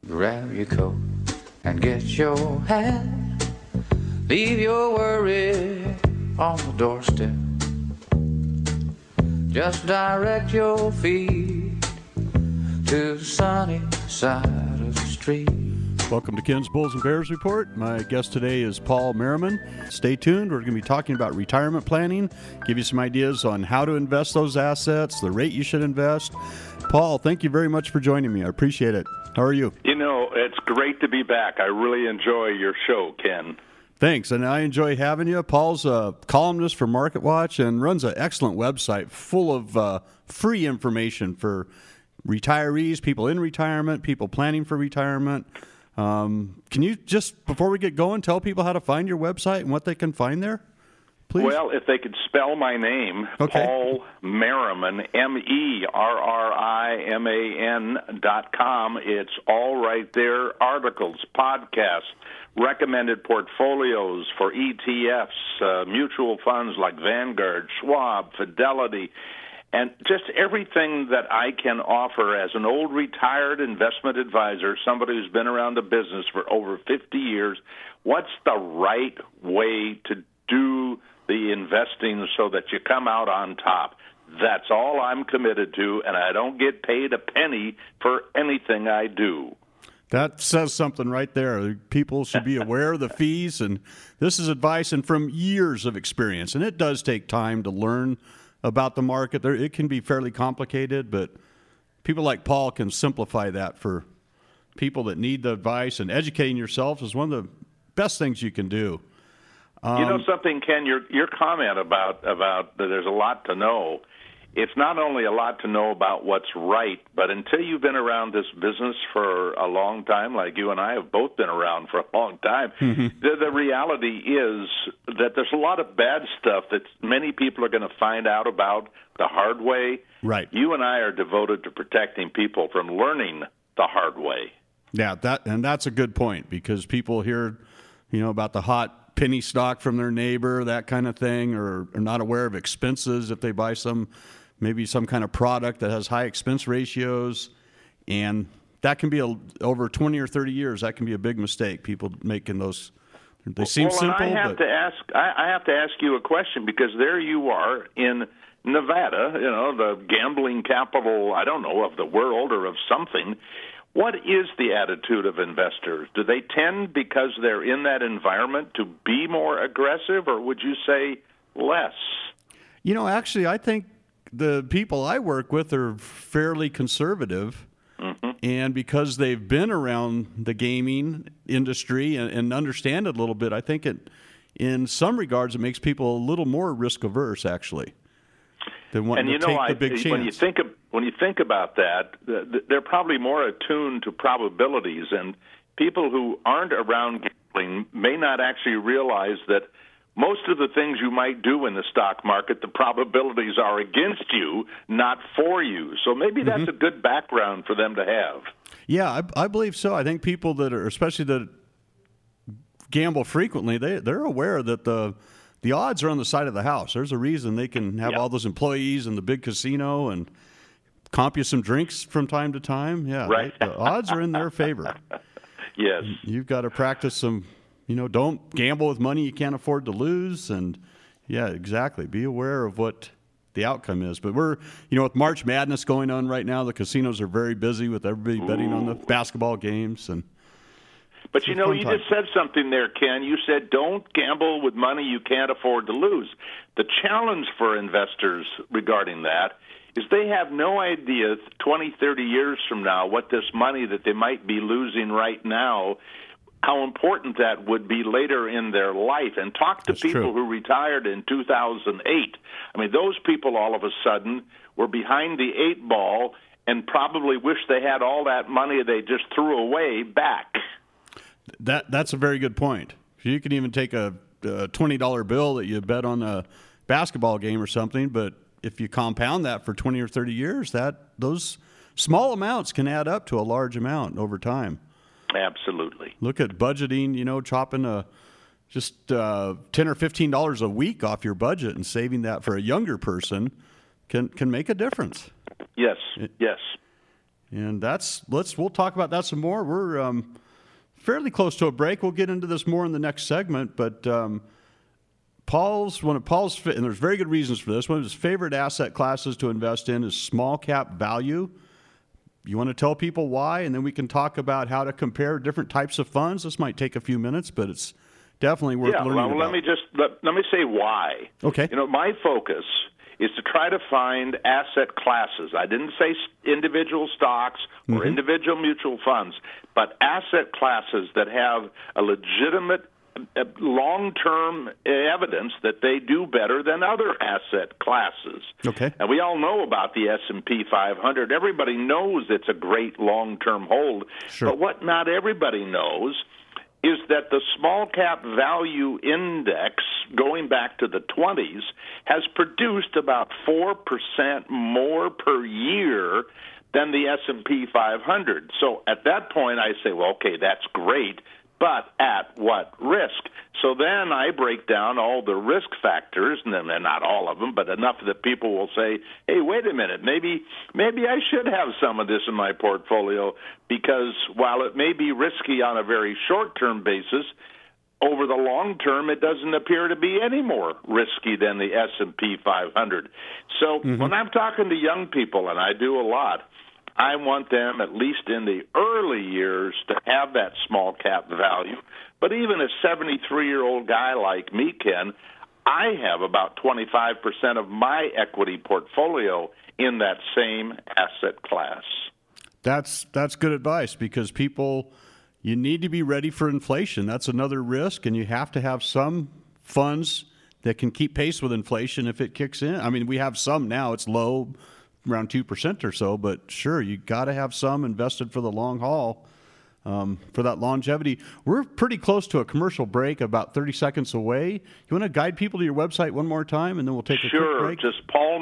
Grab your coat and get your hat. Leave your worry on the doorstep. Just direct your feet to the sunny side of the street. Welcome to Ken's Bulls and Bears Report. My guest today is Paul Merriman. Stay tuned. We're going to be talking about retirement planning, give you some ideas on how to invest those assets, the rate you should invest. Paul, thank you very much for joining me. I appreciate it. How are you? You know, it's great to be back. I really enjoy your show, Ken. Thanks, and I enjoy having you. Paul's a columnist for MarketWatch and runs an excellent website full of free information for retirees, people in retirement, people planning for retirement. Can you just, before we get going, tell people how to find your website and what they can find there, please? Well, if they could spell my name, okay. Paul Merriman, MERRIMAN.com. It's all right there. Articles, podcasts, recommended portfolios for ETFs, mutual funds like Vanguard, Schwab, Fidelity, and just everything that I can offer as an old retired investment advisor, somebody who's been around the business for over 50 years. What's the right way to do the investing so that you come out on top? That's all I'm committed to, and I don't get paid a penny for anything I do. That says something right there. People should be aware of the fees, and this is advice and from years of experience. And it does take time to learn about the market. It can be fairly complicated, but people like Paul can simplify that for people that need the advice, and educating yourself is one of the best things you can do. You know something, Ken, your comment about that there's a lot to know. It's not only a lot to know about what's right, but until you've been around this business for a long time, like you and I have both been around for a long time, the reality is that there's a lot of bad stuff that many people are going to find out about the hard way. Right. You and I are devoted to protecting people from learning the hard way. Yeah, that's a good point, because people hear, about the hot penny stock from their neighbor, that kind of thing, or are not aware of expenses if they buy maybe some kind of product that has high expense ratios, and that can be over 20 or 30 years. That can be a big mistake. People making those, they seem simple. I have to ask you a question, because there you are in Nevada, the gambling capital, I don't know, of the world or of something. What is the attitude of investors? Do they tend, because they're in that environment, to be more aggressive, or would you say less? Actually, I think the people I work with are fairly conservative, and because they've been around the gaming industry and understand it a little bit, I think in some regards it makes people a little more risk averse, actually, than wanting to take the big chance. When you think about that, they're probably more attuned to probabilities, and people who aren't around gambling may not actually realize that most of the things you might do in the stock market, the probabilities are against you, not for you. So maybe that's a good background for them to have. Yeah, I believe so. I think people that are, especially that gamble frequently, they're aware that the odds are on the side of the house. There's a reason they can have all those employees in the big casino and comp you some drinks from time to time. Yeah, right. The odds are in their favor. Yes. You've got to practice some, don't gamble with money you can't afford to lose. And, yeah, exactly. Be aware of what the outcome is. But we're, with March Madness going on right now, the casinos are very busy with everybody betting on the basketball games. But, you just said something there, Ken. You said don't gamble with money you can't afford to lose. The challenge for investors regarding that is they have no idea 20, 30 years from now what this money that they might be losing right now, how important that would be later in their life. And talk to people who retired in 2008. I mean, those people all of a sudden were behind the eight ball and probably wish they had all that money they just threw away back. That's a very good point. You can even take a $20 bill that you bet on a basketball game or something, but if you compound that for 20 or 30 years, those small amounts can add up to a large amount over time. Absolutely. Look at budgeting, chopping just $10 or $15 a week off your budget and saving that for a younger person can make a difference. Yes, yes. And we'll talk about that some more. We're fairly close to a break. We'll get into this more in the next segment, but Paul's, and there's very good reasons for this, one of his favorite asset classes to invest in is small cap value. You want to tell people why, and then we can talk about how to compare different types of funds. This might take a few minutes, but it's definitely worth learning about. Let me say why. Okay. My focus is to try to find asset classes. I didn't say individual stocks or individual mutual funds, but asset classes that have a legitimate long-term evidence that they do better than other asset classes. Okay. And we all know about the S&P 500. Everybody knows it's a great long-term hold. Sure. But what not everybody knows is that the small cap value index, going back to the 20s, has produced about 4% more per year than the S&P 500. So at that point, I say, well, okay, that's great, but at what risk? So then I break down all the risk factors, and then not all of them, but enough that people will say, hey, wait a minute, maybe I should have some of this in my portfolio, because while it may be risky on a very short-term basis, over the long term, it doesn't appear to be any more risky than the S&P 500. So when I'm talking to young people, and I do a lot, I want them, at least in the early years, to have that small cap value. But even a 73-year-old guy like me, Ken, I have about 25% of my equity portfolio in that same asset class. That's good advice, because you need to be ready for inflation. That's another risk, and you have to have some funds that can keep pace with inflation if it kicks in. I mean, we have some now. It's low, around 2% or so, but sure, you got to have some invested for the long haul, for that longevity. We're pretty close to a commercial break, about 30 seconds away. You want to guide people to your website one more time, and then we'll take a quick break? Sure, just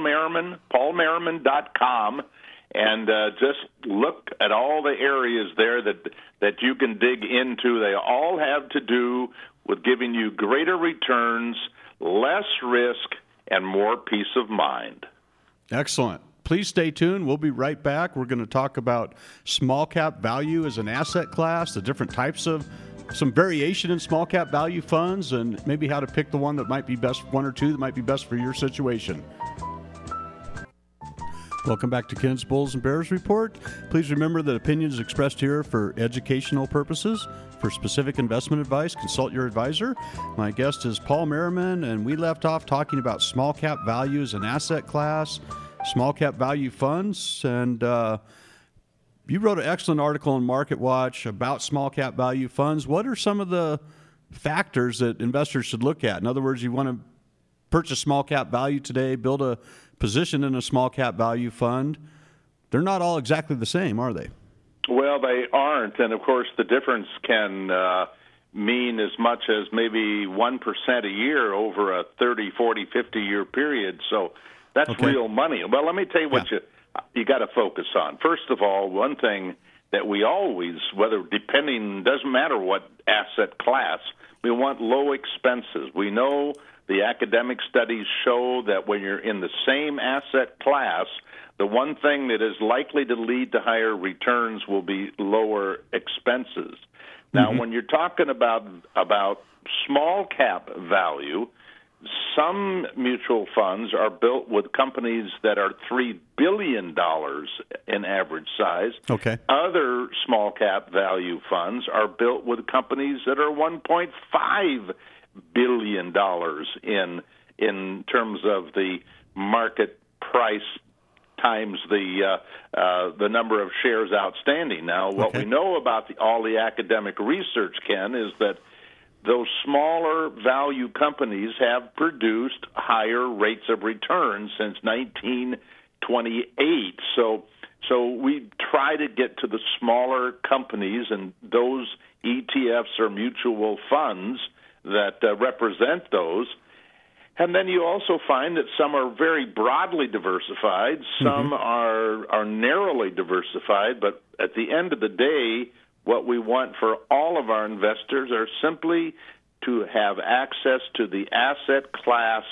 paulmerriman.com, and just look at all the areas there that you can dig into. They all have to do with giving you greater returns, less risk, and more peace of mind. Excellent. Please stay tuned. We'll be right back. We're going to talk about small cap value as an asset class, the different types of some variation in small cap value funds, and maybe how to pick the one that might be best, one or two that might be best for your situation. Welcome back to Ken's Bulls and Bears Report. Please remember that opinions expressed here are for educational purposes. For specific investment advice, consult your advisor. My guest is Paul Merriman, and we left off talking about small cap value as an asset class, small cap value funds, and you wrote an excellent article in Market Watch about small cap value funds. What are some of the factors that investors should look at? In other words, you want to purchase small cap value today, build a position in a small cap value fund. They're not all exactly the same, are they? Well, they aren't, and of course the difference can mean as much as maybe 1% a year over a 30, 40, 50-year period. So that's real money. Well, let me tell you what you got to focus on. First of all, one thing that we always, doesn't matter what asset class, we want low expenses. We know the academic studies show that when you're in the same asset class, the one thing that is likely to lead to higher returns will be lower expenses. Now, when you're talking about small cap value, some mutual funds are built with companies that are $3 billion in average size. Okay. Other small cap value funds are built with companies that are $1.5 billion in terms of the market price times the number of shares outstanding. Now, what we know about all the academic research, Ken, is that those smaller value companies have produced higher rates of return since 1928. So we try to get to the smaller companies, and those ETFs or mutual funds that represent those. And then you also find that some are very broadly diversified, some are narrowly diversified, but at the end of the day, what we want for all of our investors are simply to have access to the asset class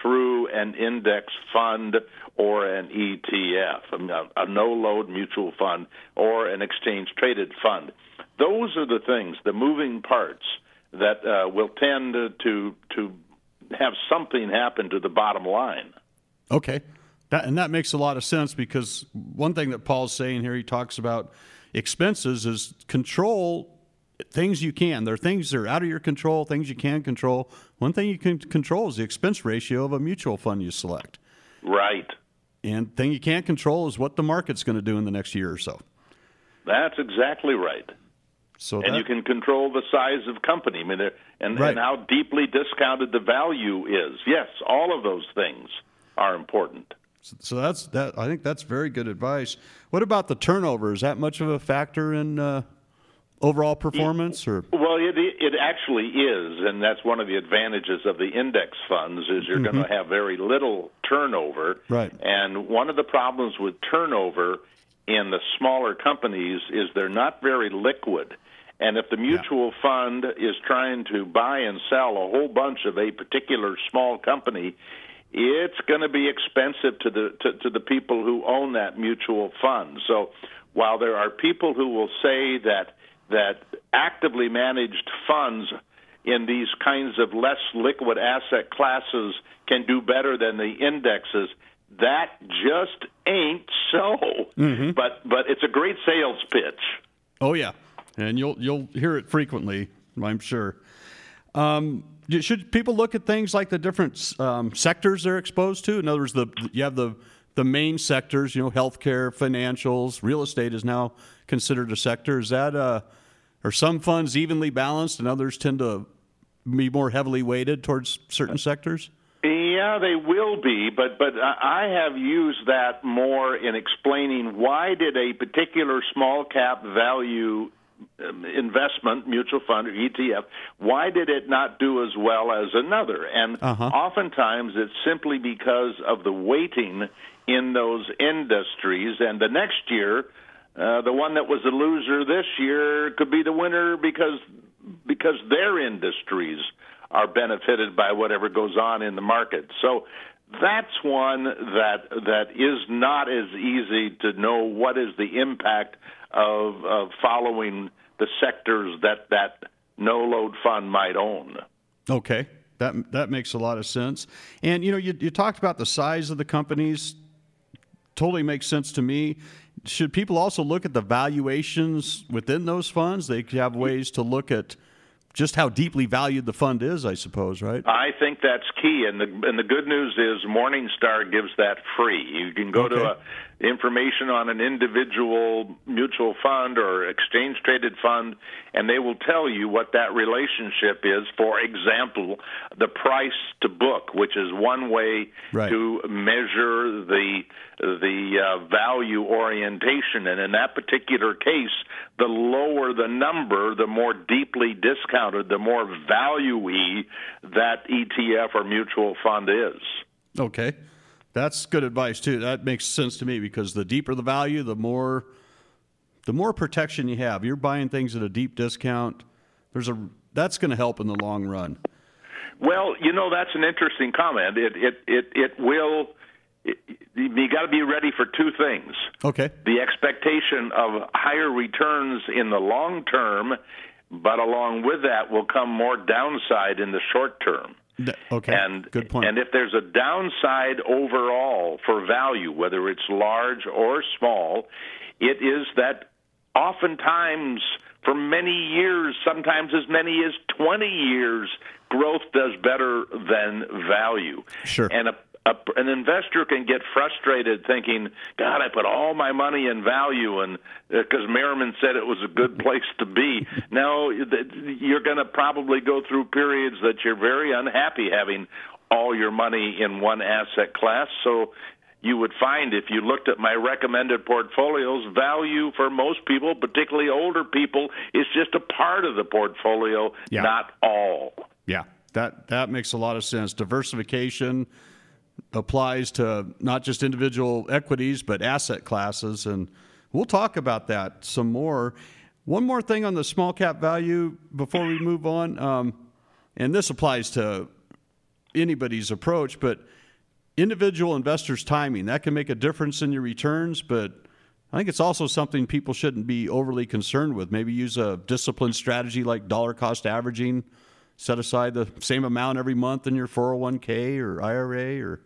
through an index fund or an ETF, a no-load mutual fund or an exchange-traded fund. Those are the things, the moving parts, that will tend to have something happen to the bottom line. Okay. That makes a lot of sense, because one thing that Paul's saying here, he talks about expenses, is control things you can. There are things that are out of your control, things you can control. One thing you can control is the expense ratio of a mutual fund you select. Right. And thing you can't control is what the market's going to do in the next year or so. That's exactly right. And you can control the size of company, and how deeply discounted the value is. Yes, all of those things are important. So that's that. I think that's very good advice. What about the turnover? Is that much of a factor in overall performance? Or well, it actually is, and that's one of the advantages of the index funds is you're going to have very little turnover. Right. And one of the problems with turnover in the smaller companies is they're not very liquid. And if the mutual fund is trying to buy and sell a whole bunch of a particular small company, it's going to be expensive to the people who own that mutual fund. So while there are people who will say that actively managed funds in these kinds of less liquid asset classes can do better than the indexes, that just ain't so. But it's a great sales pitch. Oh yeah, and you'll hear it frequently, I'm sure. Should people look at things like the different sectors they're exposed to? In other words, you have the main sectors, healthcare, financials, real estate is now considered a sector. Is that are some funds evenly balanced and others tend to be more heavily weighted towards certain sectors? Yeah, they will be, but I have used that more in explaining why did a particular small cap value investment, mutual fund or ETF, why did it not do as well as another? And oftentimes it's simply because of the weighting in those industries, and the next year, the one that was the loser this year could be the winner because their industries are benefited by whatever goes on in the market. So that's one that is not as easy to know what is the impact of following the sectors that no-load fund might own. Okay, that makes a lot of sense. And you talked about the size of the companies. Totally makes sense to me. Should people also look at the valuations within those funds? They could have ways to look at just how deeply valued the fund is, I suppose, right? I think that's key, and the good news is Morningstar gives that free. You can go to information on an individual mutual fund or exchange-traded fund, and they will tell you what that relationship is. For example, the price to book, which is one way to measure the value orientation. And in that particular case, the lower the number, the more deeply discounted, the more value-y that ETF or mutual fund is. Okay. That's good advice, too. That makes sense to me, because the deeper the value, the more protection you have. You're buying things at a deep discount. That's going to help in the long run. Well, that's an interesting comment. It will. You got to be ready for two things. Okay. The expectation of higher returns in the long term, but along with that will come more downside in the short term. Okay, good point. And if there's a downside overall for value, whether it's large or small, it is that oftentimes for many years, sometimes as many as 20 years, growth does better than value. Sure. And an investor can get frustrated thinking, God, I put all my money in value, and because Merriman said it was a good place to be. Now, you're going to probably go through periods that you're very unhappy having all your money in one asset class. So you would find, if you looked at my recommended portfolios, value for most people, particularly older people, is just a part of the portfolio, not all. Yeah, that makes a lot of sense. Diversification applies to not just individual equities, but asset classes, and we'll talk about that some more. One more thing on the small cap value before we move on, and this applies to anybody's approach, but individual investors' timing, that can make a difference in your returns, but I think it's also something people shouldn't be overly concerned with. Maybe use a disciplined strategy like dollar cost averaging, set aside the same amount every month in your 401k or IRA or...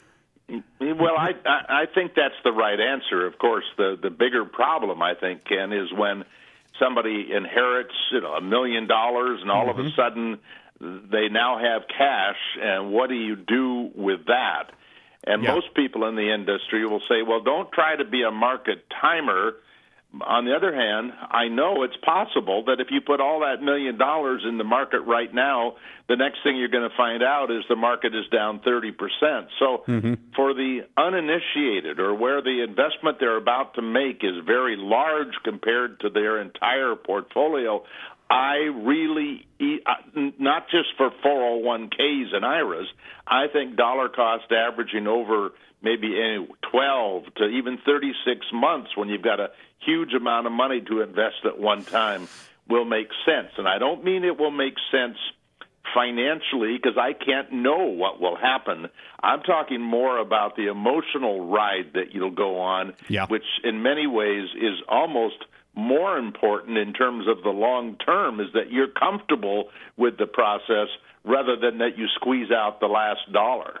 Well, I think that's the right answer. Of course, the bigger problem, I think, Ken, is when somebody inherits $1 million and all of a sudden they now have cash, and what do you do with that? And most people in the industry will say, well, don't try to be a market timer. On the other hand, I know it's possible that if you put all that $1 million in the market right now, the next thing you're going to find out is the market is down 30%. So for the uninitiated, or where the investment they're about to make is very large compared to their entire portfolio, I really, not just for 401ks and IRAs, I think dollar cost averaging over maybe 12 to even 36 months when you've got a huge amount of money to invest at one time will make sense. And I don't mean it will make sense financially, because I can't know what will happen. I'm talking more about the emotional ride that you'll go on, which in many ways is almost more important in terms of the long term, is that you're comfortable with the process rather than that you squeeze out the last dollar.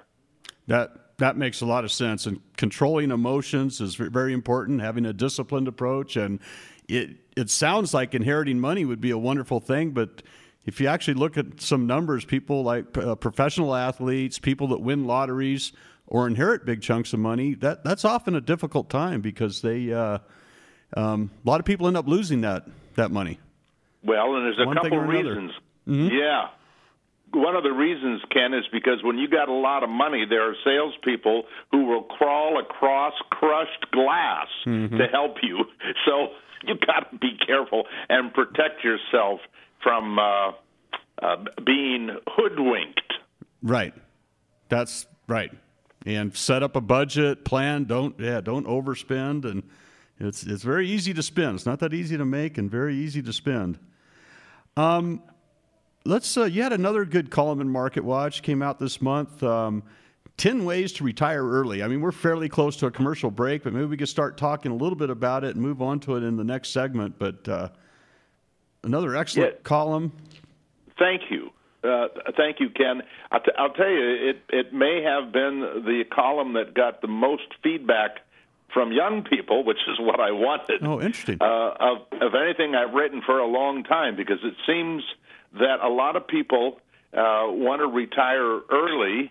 That makes a lot of sense. And controlling emotions is very important, having a disciplined approach. And it sounds like inheriting money would be a wonderful thing, but if you actually look at some numbers, people like professional athletes, people that win lotteries or inherit big chunks of money, that's often a difficult time because they a lot of people end up losing that money. Well, and there's a couple of reasons. Yeah. One of the reasons, Ken, is because when you got a lot of money, there are salespeople who will crawl across crushed glass to help you. So you got to be careful and protect yourself from being hoodwinked. Right. That's right. And set up a budget, plan. Don't overspend. And it's very easy to spend. It's not that easy to make, and very easy to spend. Let's. You had another good column in Market Watch came out this month. 10 ways to retire early. I mean, we're fairly close to a commercial break, but maybe we could start talking a little bit about it and move on to it in the next segment. But another excellent column. Thank you. Thank you, Ken. I'll tell you, it may have been the column that got the most feedback from young people, which is what I wanted. Oh, interesting. Of anything I've written for a long time, because it seems that a lot of people want to retire early,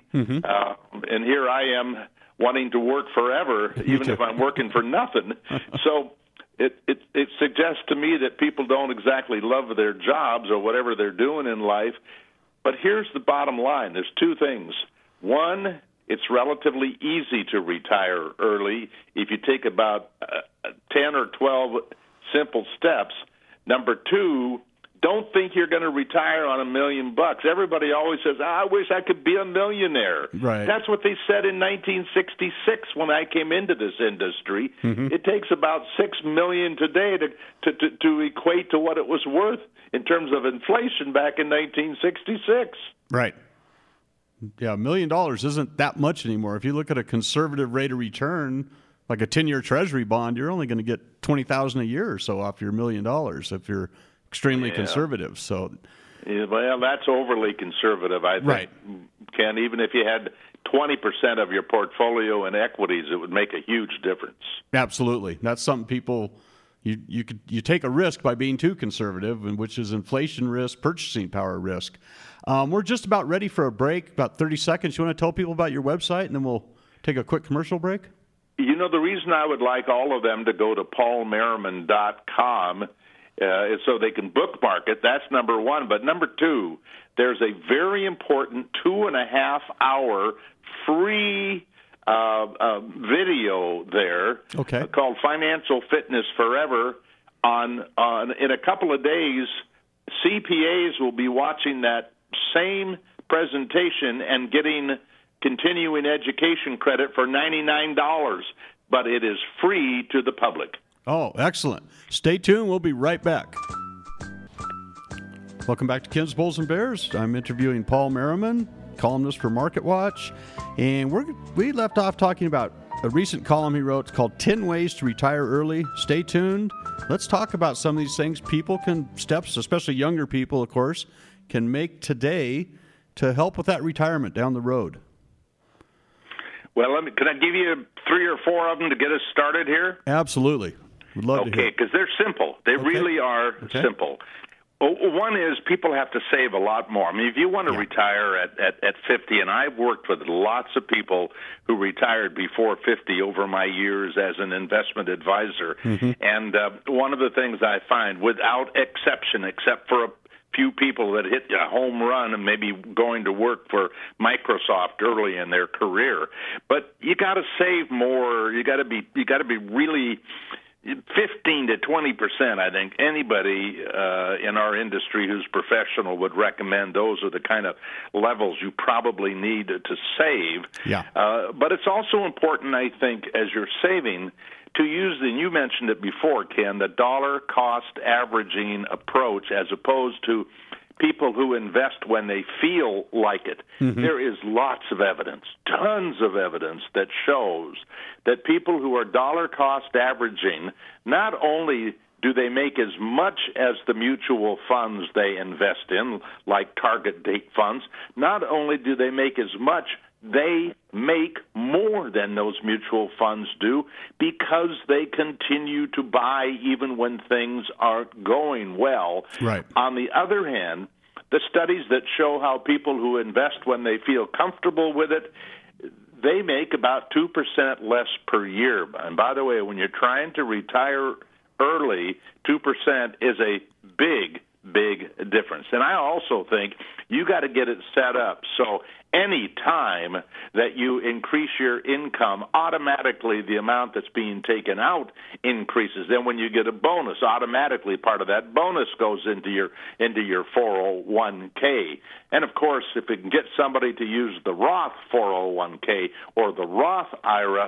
and here I am wanting to work forever, even if I'm working for nothing. So it suggests to me that people don't exactly love their jobs or whatever they're doing in life. But here's the bottom line. There's two things. One, it's relatively easy to retire early if you take about 10 or 12 simple steps. Number two, don't think you're going to retire on $1 million. Everybody always says, I wish I could be a millionaire. Right. That's what they said in 1966 when I came into this industry. It takes about $6 million today to equate to what it was worth in terms of inflation back in 1966. Right. Yeah, $1 million isn't that much anymore. If you look at a conservative rate of return, like a 10-year Treasury bond, you're only going to get $20,000 a year or so off your $1 million if you're extremely conservative. So, well, that's overly conservative, I think. Ken, even if you had 20% of your portfolio in equities, it would make a huge difference. Absolutely. That's something people you take a risk by being too conservative, and which is inflation risk, purchasing power risk. We're just about ready for a break, about 30 seconds. You want to tell people about your website, and then we'll take a quick commercial break? You know, the reason I would like all of them to go to paulmerriman.com is so they can bookmark it. That's number one. But number two, there's a very important 2.5-hour free video there called Financial Fitness Forever. In a couple of days, CPAs will be watching that same presentation and getting continuing education credit for $99, but it is free to the public. Oh, excellent. Stay tuned. We'll be right back. Welcome back to Ken's Bulls and Bears. I'm interviewing Paul Merriman, columnist for Market Watch. And we left off talking about a recent column he wrote. It's called 10 Ways to Retire Early. Stay tuned. Let's talk about some of these things steps, especially younger people, of course, can make today to help with that retirement down the road. Well, can I give you 3 or 4 of them to get us started here? Absolutely. Would love to hear. Okay, because they're simple. They really are simple. One is people have to save a lot more. I mean, if you want to retire at 50, and I've worked with lots of people who retired before 50 over my years as an investment advisor, and one of the things I find, without exception, except for a few people that hit a home run and maybe going to work for Microsoft early in their career, but you got to save more. You got to be really 15 to 20%, I think anybody in our industry who's professional would recommend. Those are the kind of levels you probably need to save. Yeah. But it's also important, I think, as you're saving, to use, and you mentioned it before, Ken, the dollar cost averaging approach as opposed to people who invest when they feel like it. There is lots of evidence, tons of evidence that shows that people who are dollar cost averaging, not only do they make as much as the mutual funds they invest in, like target date funds, not only do they make as much, they make more than those mutual funds do because they continue to buy even when things aren't going well. Right. On the other hand, the studies that show how people who invest when they feel comfortable with it, they make about 2% less per year. And by the way, when you're trying to retire early, 2% is a big difference. And I also think you got to get it set up so any time that you increase your income, automatically the amount that's being taken out increases. Then when you get a bonus, automatically part of that bonus goes into your 401k. And of course, if you can get somebody to use the Roth 401k or the Roth IRA,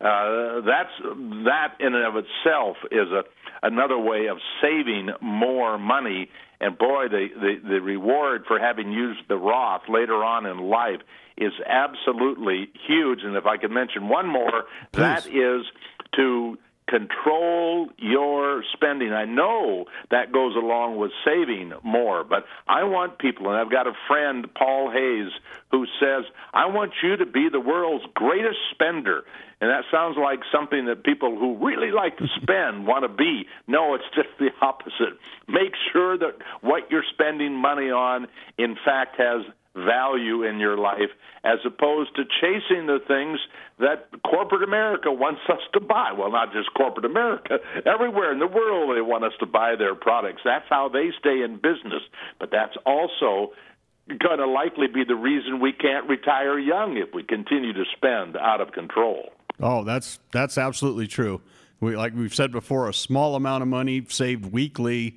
that in and of itself is another way of saving more money. And boy, the reward for having used the Roth later on in life is absolutely huge. And if I could mention one more, please. That is to control your spending. I know that goes along with saving more, but I want people, and I've got a friend, Paul Hayes, who says, I want you to be the world's greatest spender. And that sounds like something that people who really like to spend want to be. No, it's just the opposite. Make sure that what you're spending money on, in fact, has value in your life, as opposed to chasing the things that corporate America wants us to buy. Well, not just corporate America. Everywhere in the world they want us to buy their products. That's how they stay in business. But that's also going to likely be the reason we can't retire young if we continue to spend out of control. Oh, that's absolutely true. Like we've said before, a small amount of money saved weekly,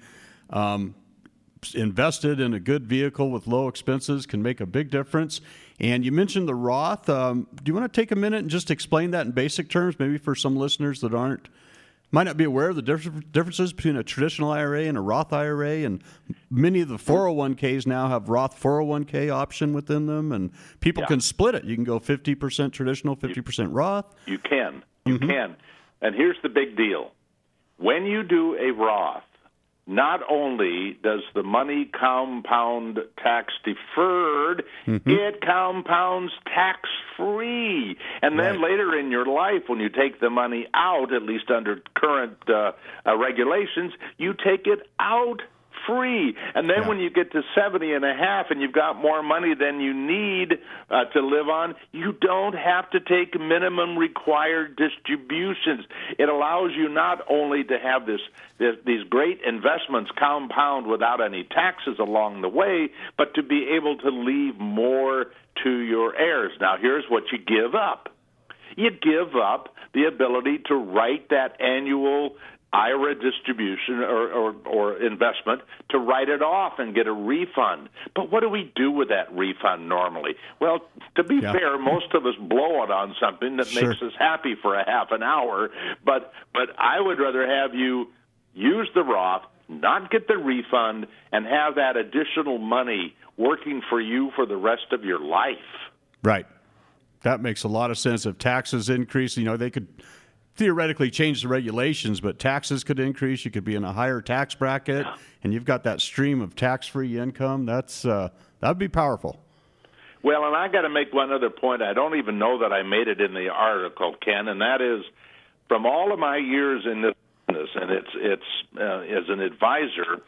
invested in a good vehicle with low expenses can make a big difference. And you mentioned the Roth. Do you want to take a minute and just explain that in basic terms, maybe for some listeners that might not be aware of the differences between a traditional IRA and a Roth IRA? And many of the 401ks now have Roth 401k option within them, and people can split it. You can go 50% traditional, 50% Roth. You can. You can. And here's the big deal. When you do a Roth, not only does the money compound tax deferred, it compounds tax free. And then later in your life, when you take the money out, at least under current regulations, you take it out free. And then when you get to 70 and a half and you've got more money than you need to live on, you don't have to take minimum required distributions. It allows you not only to have these great investments compound without any taxes along the way, but to be able to leave more to your heirs. Now, here's what you give up. You give up the ability to write that annual IRA distribution or investment, to write it off and get a refund. But what do we do with that refund normally? Well, to be fair, most of us blow it on something that makes us happy for a half an hour. But I would rather have you use the Roth, not get the refund, and have that additional money working for you for the rest of your life. Right. That makes a lot of sense. If taxes increase, they could theoretically change the regulations, but taxes could increase. You could be in a higher tax bracket, and you've got that stream of tax-free income. That'd be powerful. Well, and I got to make one other point. I don't even know that I made it in the article, Ken, and that is, from all of my years in this business, and it's as an advisor,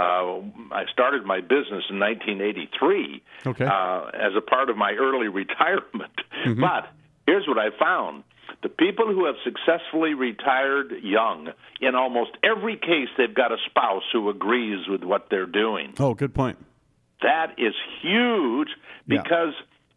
I started my business in 1983 as a part of my early retirement. Mm-hmm. But here's what I found. The people who have successfully retired young, in almost every case, they've got a spouse who agrees with what they're doing. Oh, good point. That is huge because,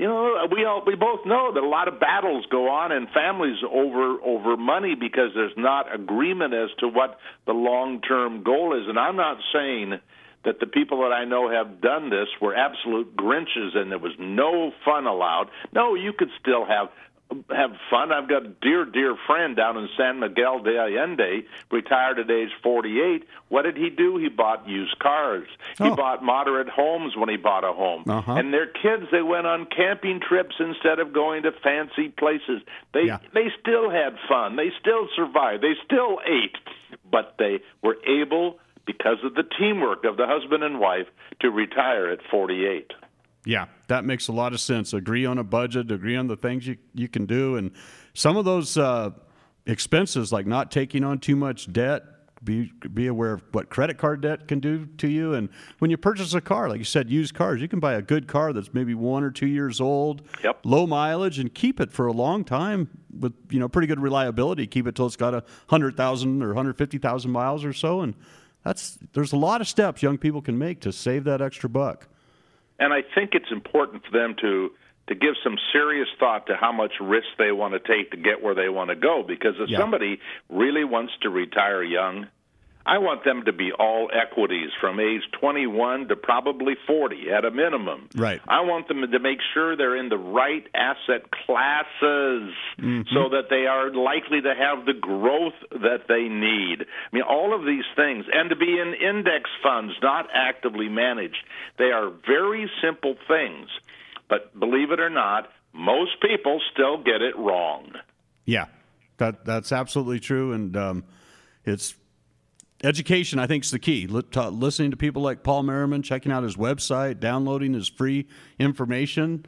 we both know that a lot of battles go on in families over money because there's not agreement as to what the long-term goal is. And I'm not saying that the people that I know have done this were absolute Grinches and there was no fun allowed. No, you could still have fun. I've got a dear friend down in San Miguel de Allende, retired at age 48. What did he do? He bought used cars. He bought moderate homes when he bought a home. And their kids, they went on camping trips instead of going to fancy places. They still had fun. They still survived. They still ate. But they were able, because of the teamwork of the husband and wife, to retire at 48. Yeah, that makes a lot of sense. Agree on a budget, agree on the things you can do. And some of those expenses, like not taking on too much debt, be aware of what credit card debt can do to you. And when you purchase a car, like you said, used cars, you can buy a good car that's maybe 1 or 2 years old, low mileage, and keep it for a long time with pretty good reliability. Keep it till it's got 100,000 or 150,000 miles or so. And there's a lot of steps young people can make to save that extra buck. And I think it's important for them to give some serious thought to how much risk they want to take to get where they want to go. Because if somebody really wants to retire young, I want them to be all equities from age 21 to probably 40 at a minimum. Right. I want them to make sure they're in the right asset classes so that they are likely to have the growth that they need. I mean, all of these things, and to be in index funds, not actively managed. They are very simple things. But believe it or not, most people still get it wrong. Yeah, that's absolutely true. And it's education, I think, is the key. Listening to people like Paul Merriman, checking out his website, downloading his free information,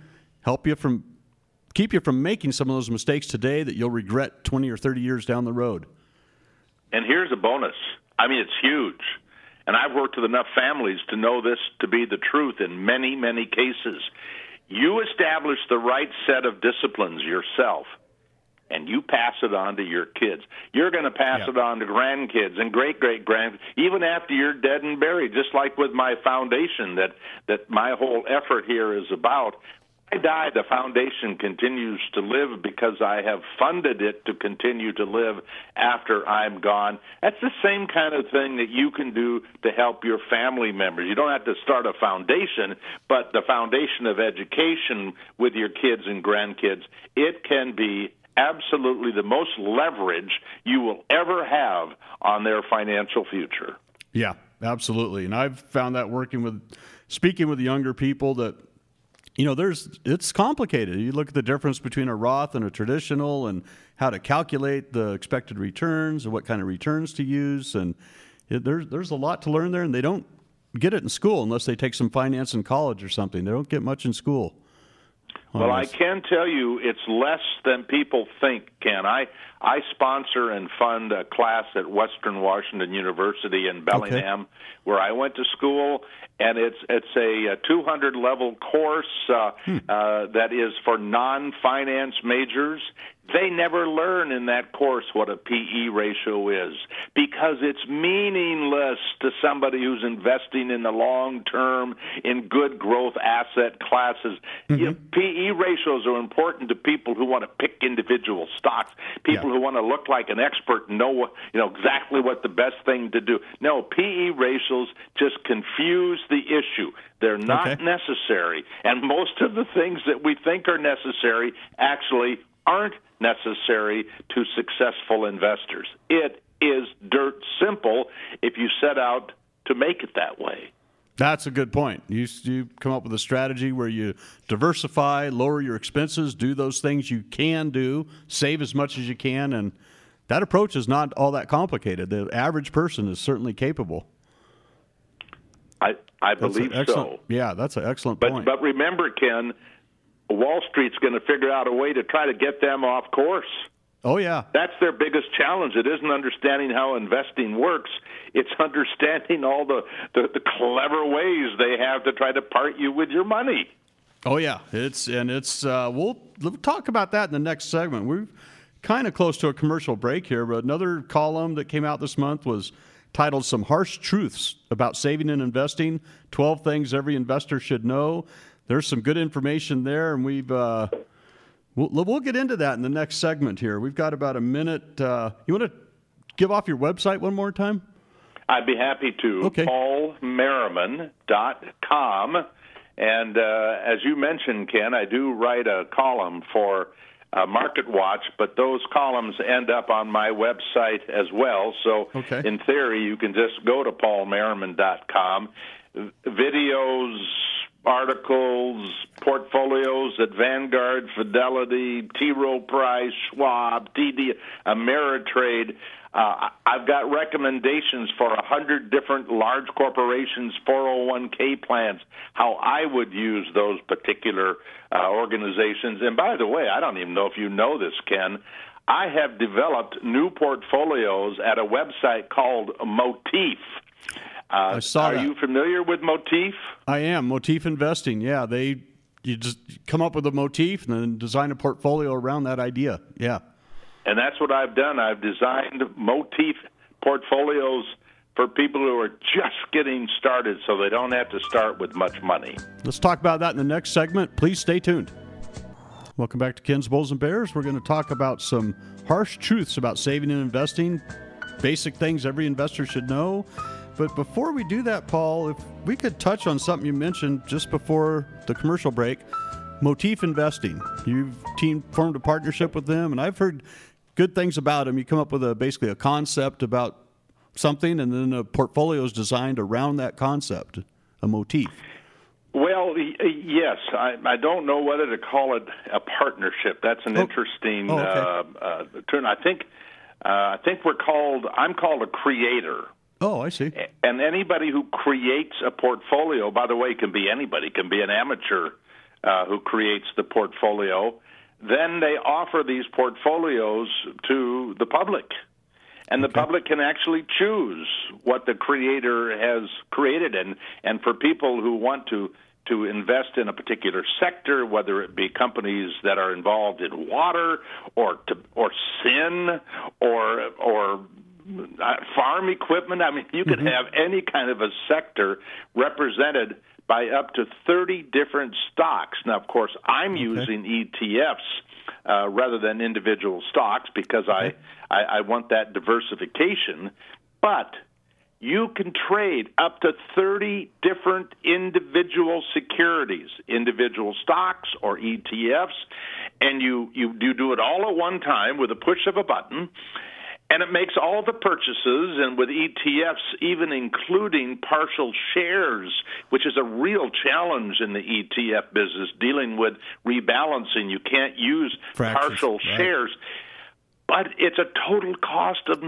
keep you from making some of those mistakes today that you'll regret 20 or 30 years down the road. And here's a bonus. I mean, it's huge. And I've worked with enough families to know this to be the truth in many, many cases. You establish the right set of disciplines yourself, and you pass it on to your kids. You're going to pass it on to grandkids and great-great-grandkids, even after you're dead and buried, just like with my foundation that my whole effort here is about. When I die, the foundation continues to live because I have funded it to continue to live after I'm gone. That's the same kind of thing that you can do to help your family members. You don't have to start a foundation, but the foundation of education with your kids and grandkids, it can be absolutely the most leverage you will ever have on their financial future. Yeah, absolutely. And I've found that speaking with younger people that, it's complicated. You look at the difference between a Roth and a traditional and how to calculate the expected returns and what kind of returns to use. And there's a lot to learn there, and they don't get it in school unless they take some finance in college or something. They don't get much in school. Well, I can tell you it's less than people think, Ken. I sponsor and fund a class at Western Washington University in Bellingham, where I went to school, and it's a 200-level course that is for non-finance majors. They never learn in that course what a PE ratio is because it's meaningless to somebody who's investing in the long term in good growth asset classes. PE ratios are important to people who want to pick individual stocks, people who want to look like an expert and know exactly what the best thing to do. No, PE ratios just confuse the issue. They're not necessary, and most of the things that we think are necessary actually aren't necessary to successful investors. It is dirt simple if you set out to make it that way. That's a good point. You come up with a strategy where you diversify, lower your expenses, do those things you can do, save as much as you can, and that approach is not all that complicated. The average person is certainly capable. I believe so. Yeah, that's an excellent point. But remember, Ken, Wall Street's going to figure out a way to try to get them off course. Oh, yeah. That's their biggest challenge. It isn't understanding how investing works. It's understanding all the clever ways they have to try to part you with your money. Oh, yeah. We'll talk about that in the next segment. We're kind of close to a commercial break here, but another column that came out this month was titled Some Harsh Truths About Saving and Investing, 12 Things Every Investor Should Know. There's some good information there, and we'll get into that in the next segment here. We've got about a minute. You want to give off your website one more time? I'd be happy to. Okay. PaulMerriman.com. And as you mentioned, Ken, I do write a column for Market Watch, but those columns end up on my website as well. So in theory, you can just go to PaulMerriman.com. Videos, articles, portfolios at Vanguard, Fidelity, T. Rowe Price, Schwab, TD, Ameritrade. I've got recommendations for 100 different large corporations, 401k plans, how I would use those particular organizations. And by the way, I don't even know if you know this, Ken. I have developed new portfolios at a website called Motif. I saw that. Are you familiar with Motif? I am. Motif Investing, yeah. You just come up with a motif and then design a portfolio around that idea. Yeah. And that's what I've done. I've designed Motif portfolios for people who are just getting started so they don't have to start with much money. Let's talk about that in the next segment. Please stay tuned. Welcome back to Ken's Bulls and Bears. We're going to talk about some harsh truths about saving and investing, basic things every investor should know. But before we do that, Paul, if we could touch on something you mentioned just before the commercial break, Motif Investing. You've formed a partnership with them, and I've heard good things about them. You come up with basically a concept about something, and then a portfolio is designed around that concept, a motif. Well, yes. I don't know whether to call it a partnership. That's an interesting term. I think I'm called a creator. Oh, I see. And anybody who creates a portfolio, by the way, can be anybody, can be an amateur who creates the portfolio. Then they offer these portfolios to the public. And the public can actually choose what the creator has created. And for people who want to invest in a particular sector, whether it be companies that are involved in water or sin or farm equipment, I mean, you could have any kind of a sector represented by up to 30 different stocks. Now, of course, I'm using ETFs rather than individual stocks because I want that diversification. But you can trade up to 30 different individual securities, individual stocks or ETFs, and you do it all at one time with a push of a button. And it makes all the purchases, and with ETFs, even including partial shares, which is a real challenge in the ETF business, dealing with rebalancing. You can't use partial shares. But it's a total cost of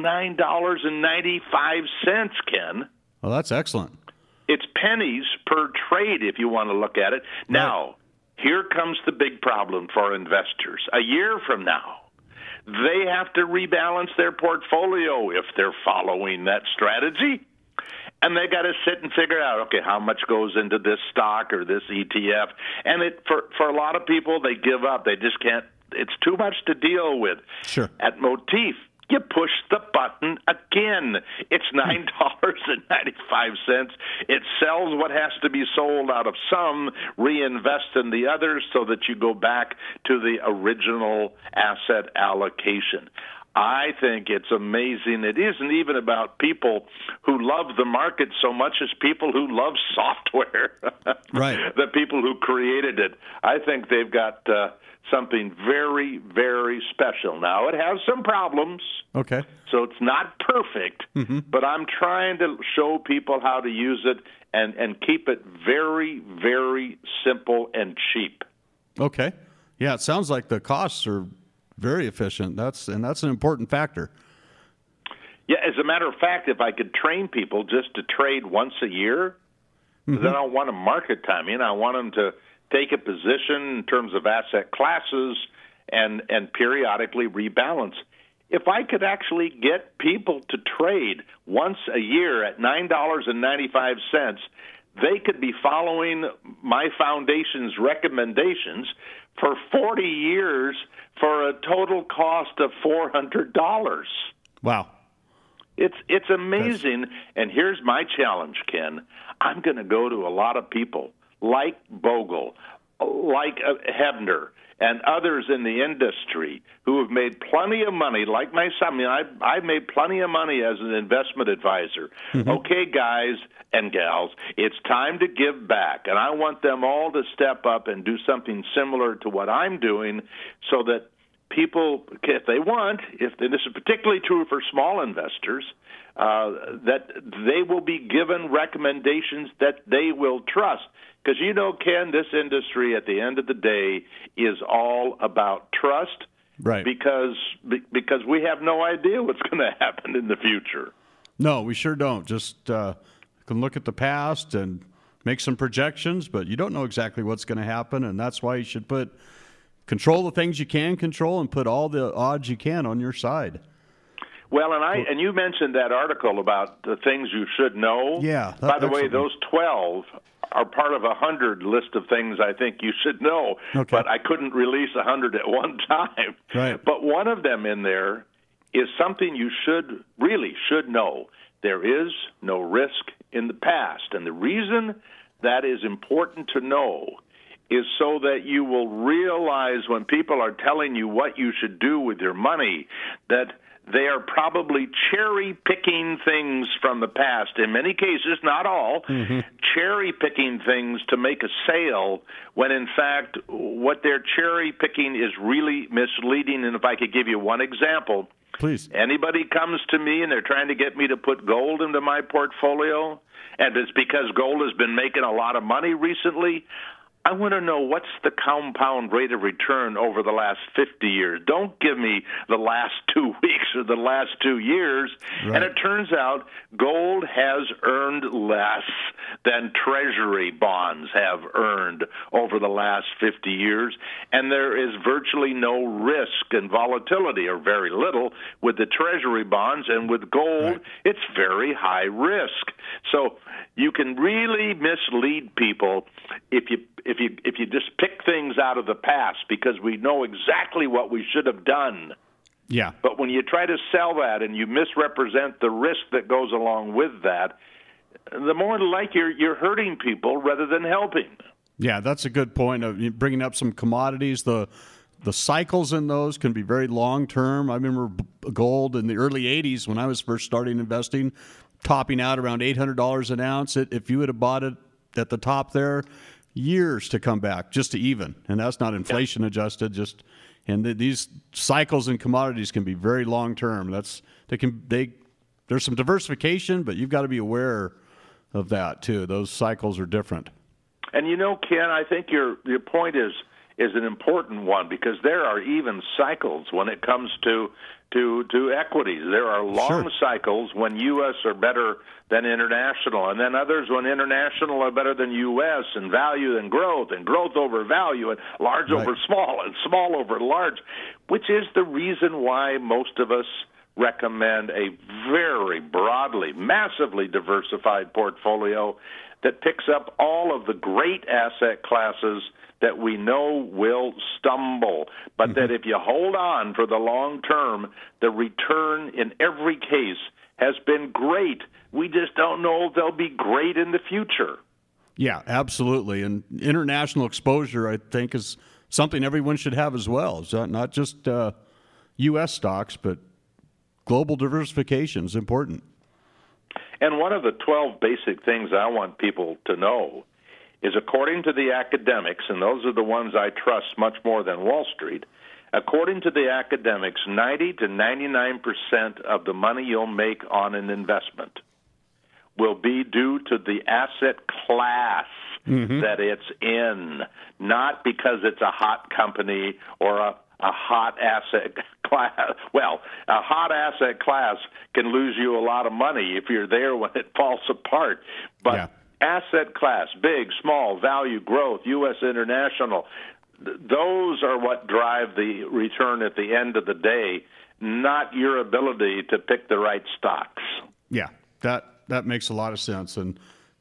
$9.95, Ken. Well, that's excellent. It's pennies per trade if you want to look at it. Right. Now, here comes the big problem for investors. A year from now, they have to rebalance their portfolio if they're following that strategy. And they got to sit and figure out, okay, how much goes into this stock or this ETF. And for a lot of people, they give up. They just can't. It's too much to deal with. Sure. At Motif, you push the button again. It's $9.95. It sells what has to be sold out of some, reinvest in the others so that you go back to the original asset allocation. I think it's amazing. It isn't even about people who love the market so much as people who love software. Right. The people who created it. I think they've got something very, very special. Now, it has some problems. Okay. So it's not perfect, but I'm trying to show people how to use it and keep it very, very simple and cheap. Okay. Yeah, it sounds like the costs are very efficient. That's an important factor. Yeah, as a matter of fact, if I could train people just to trade once a year, then I don't want them market timing. I want them to take a position in terms of asset classes and periodically rebalance. If I could actually get people to trade once a year at $9.95, they could be following my foundation's recommendations for 40 years for a total cost of $400. Wow. It's amazing. And here's my challenge, Ken. I'm going to go to a lot of people like Bogle, like Hebner, and others in the industry who have made plenty of money, like myself. I mean, I've made plenty of money as an investment advisor. Okay, guys and gals, it's time to give back. And I want them all to step up and do something similar to what I'm doing so that people, if they want, this is particularly true for small investors, that they will be given recommendations that they will trust. Because Ken, this industry at the end of the day is all about trust, right? Because we have no idea what's going to happen in the future. No, we sure don't. Just can look at the past and make some projections, but you don't know exactly what's going to happen, and that's why you should control the things you can control and put all the odds you can on your side. Well, and you mentioned that article about the things you should know. Yeah. By the way, those 12 are part of 100 list of things I think you should know. Okay. But I couldn't release 100 at one time. Right. But one of them in there is something you really should know. There is no risk in the past. And the reason that is important to know is so that you will realize when people are telling you what you should do with your money that they are probably cherry-picking things from the past. In many cases, not all, cherry-picking things to make a sale when, in fact, what they're cherry-picking is really misleading. And if I could give you one example. Please. Anybody comes to me and they're trying to get me to put gold into my portfolio, and it's because gold has been making a lot of money recently, I want to know what's the compound rate of return over the last 50 years. Don't give me the last 2 weeks or the last 2 years. Right. And it turns out gold has earned less than Treasury bonds have earned over the last 50 years. And there is virtually no risk and volatility, or very little, with the Treasury bonds. And with gold, it's very high risk. So you can really mislead people if you just pick things out of the past, because we know exactly what we should have done. Yeah. But when you try to sell that and you misrepresent the risk that goes along with that, the more like you're hurting people rather than helping. Yeah, that's a good point of bringing up some commodities. The cycles in those can be very long term. I remember gold in the early 80s when I was first starting investing, topping out around $800 an ounce. If you would have bought it at the top there, years to come back just to even, and that's not inflation adjusted. These cycles in commodities can be very long term. There's some diversification, but you've got to be aware of that too. Those cycles are different. And Ken, I think your point is an important one, because there are even cycles when it comes to equities. There are long cycles when U.S. are better than international, and then others when international are better than U.S., and value and growth over value, and large over small, and small over large, which is the reason why most of us recommend a very broadly, massively diversified portfolio that picks up all of the great asset classes that we know will stumble, but that if you hold on for the long term, the return in every case has been great. We just don't know if they'll be great in the future. Yeah, absolutely. And international exposure, I think, is something everyone should have as well. It's not just U.S. stocks, but global diversification is important. And one of the 12 basic things I want people to know is, according to the academics, and those are the ones I trust much more than Wall Street, according to the academics, 90 to 99% of the money you'll make on an investment will be due to the asset class that it's in, not because it's a hot company or a hot asset class. Well, a hot asset class can lose you a lot of money if you're there when it falls apart. But asset class, big, small, value, growth, U.S. international, those are what drive the return at the end of the day, not your ability to pick the right stocks. Yeah, that makes a lot of sense. And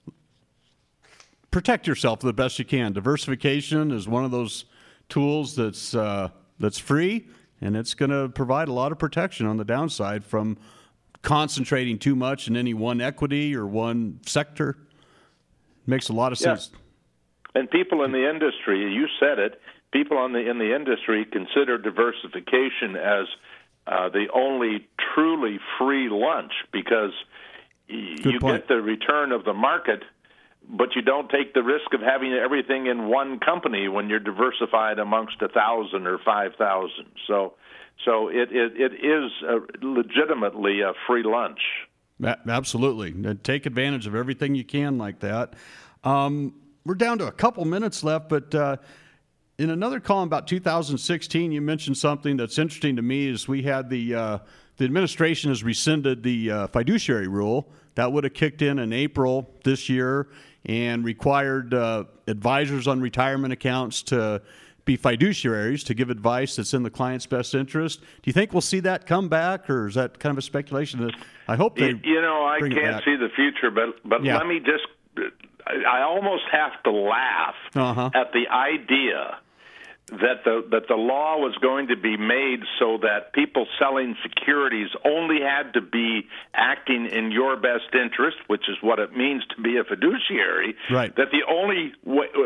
protect yourself the best you can. Diversification is one of those tools that's free, and it's going to provide a lot of protection on the downside from concentrating too much in any one equity or one sector. Makes a lot of sense. And people in the industry, you said it, people in the industry consider diversification as the only truly free lunch, because you get the return of the market, but you don't take the risk of having everything in one company when you're diversified amongst 1,000 or 5,000. So it is legitimately a free lunch. Absolutely. Take advantage of everything you can like that. We're down to a couple minutes left, but in another column about 2016, you mentioned something that's interesting to me. Is we had the administration has rescinded the fiduciary rule that would have kicked in April this year and required advisors on retirement accounts to be fiduciaries to give advice that's in the client's best interest. Do you think we'll see that come back, or is that kind of a speculation? I hope they. I can't see the future, but let me just. I almost have to laugh at the idea that the law was going to be made so that people selling securities only had to be acting in your best interest, which is what it means to be a fiduciary. Right. That the only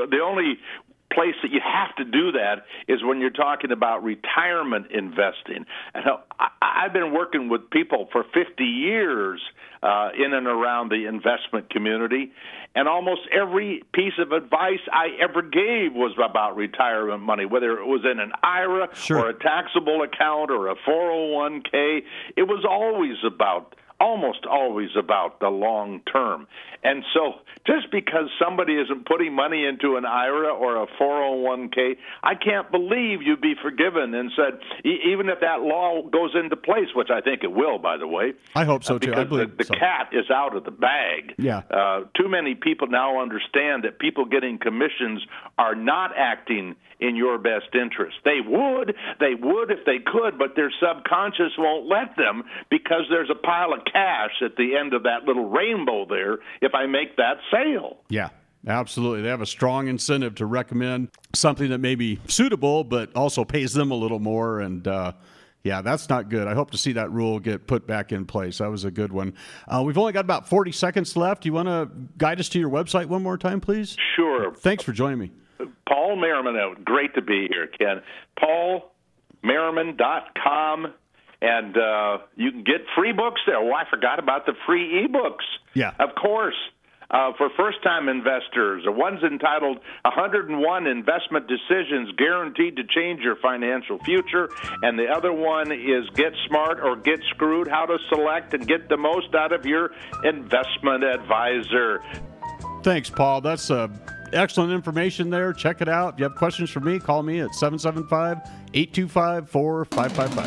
place that you have to do that is when you're talking about retirement investing. And I've been working with people for 50 years in and around the investment community, and almost every piece of advice I ever gave was about retirement money, whether it was in an IRA or a taxable account or a 401k. It was almost always about the long term. And so just because somebody isn't putting money into an IRA or a 401k, I can't believe you'd be forgiven and said, even if that law goes into place, which I think it will, by the way. I hope so, too. Because I believe the cat is out of the bag. Yeah. Too many people now understand that people getting commissions are not acting in your best interest. They would if they could, but their subconscious won't let them, because there's a pile of cash at the end of that little rainbow there if I make that sale. Yeah, absolutely. They have a strong incentive to recommend something that may be suitable but also pays them a little more, and that's not good. I hope to see that rule get put back in place. That was a good one. We've only got about 40 seconds left. Do you want to guide us to your website one more time, please? Sure. Thanks for joining me. Paul Merriman, great to be here, Ken. PaulMerriman.com, and you can get free books there. Oh, I forgot about the free ebooks. Yeah. Of course. For first-time investors, one's entitled 101 Investment Decisions Guaranteed to Change Your Financial Future, and the other one is Get Smart or Get Screwed, How to Select and Get the Most Out of Your Investment Advisor. Thanks, Paul. That's excellent information there. Check it out. If you have questions for me, call me at 775-825-4555.